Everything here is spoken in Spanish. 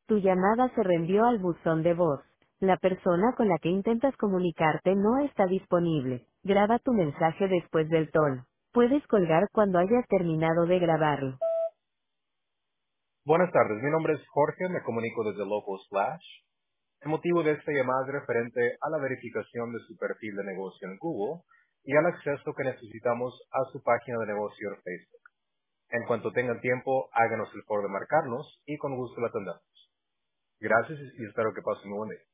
Tu llamada se reenvió al buzón de voz. La persona con la que intentas comunicarte no está disponible. Graba tu mensaje después del tono. Puedes colgar cuando hayas terminado de grabarlo. Buenas tardes, mi nombre es Jorge, me comunico desde Local Slash. El motivo de esta llamada es referente a la verificación de su perfil de negocio en Google y al acceso que necesitamos a su página de negocio en Facebook. En cuanto tengan tiempo, háganos el favor de marcarnos y con gusto la atendamos. Gracias y espero que pasen un buen día.